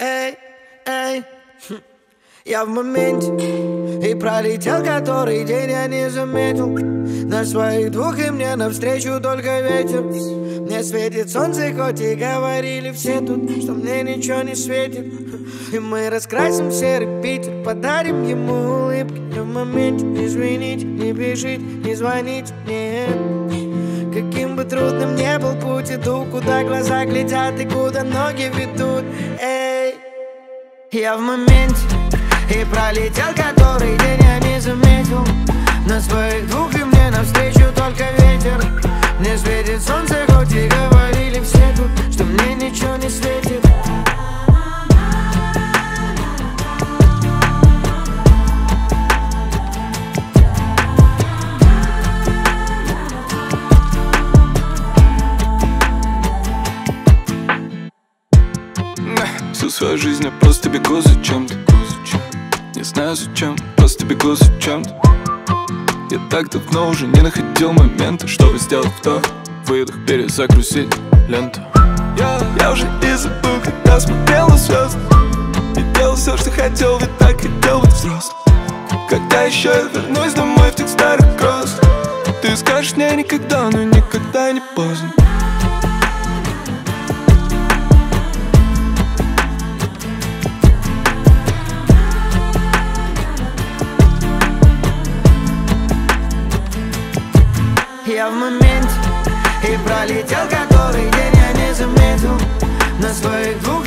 Эй, эй, я в моменте. И пролетел который день, я не заметил. На своих двух и мне навстречу только ветер. Мне светит солнце, хоть и говорили все тут, что мне ничего не светит. И мы раскрасим серый Питер, подарим ему улыбки. Я в моменте, извините, не бежите, не звоните мне. Каким бы трудным ни был путь, иду, куда глаза глядят и куда ноги ведут. Эй, я в моменте. И пролетел который день, я не заметил. На своих двух и мне навстречу только ветер. Мне светит солнце, хоть и говорили все тут, что мне ничего не светит. Всю свою жизнь я просто бегу за чем-то. Не знаю зачем, просто бегу за чем-то. Я так давно уже не находил момента, чтобы сделать вдох, выдох, перезагрузить ленту. Я уже и забыл, когда смотрел на звезды. И делал все, что хотел, ведь так хотел быть взрослым. Когда еще я вернусь домой в тех старых кроссах? Ты скажешь мне никогда, но никогда не поздно. Я в моменте. И пролетел который день, я не заметил. На своих двух